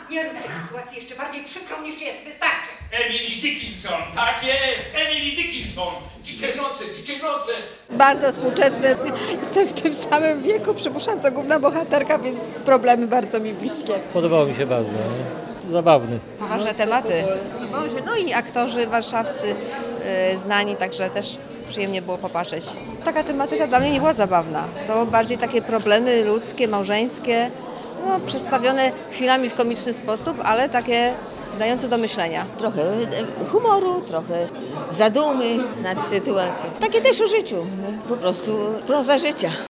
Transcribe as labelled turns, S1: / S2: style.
S1: Nie rób tej sytuacji jeszcze bardziej przykrą niż jest. Wystarczy.
S2: Emily Dickinson, tak jest! Emily Dickinson! Dzikie noce, dzikie noce!
S3: Bardzo współczesny. Jestem w tym samym wieku, przypuszczam, co główna bohaterka, więc problemy bardzo mi bliskie.
S4: Podobało mi się bardzo, nie? Zabawny.
S5: Ważne tematy. No i aktorzy warszawscy znani, także też przyjemnie było popatrzeć. Taka tematyka dla mnie nie była zabawna. To bardziej takie problemy ludzkie, małżeńskie, no, przedstawione chwilami w komiczny sposób, ale takie dające do myślenia.
S6: Trochę humoru, trochę zadumy nad sytuacją. Takie też o życiu, po prostu proza życia.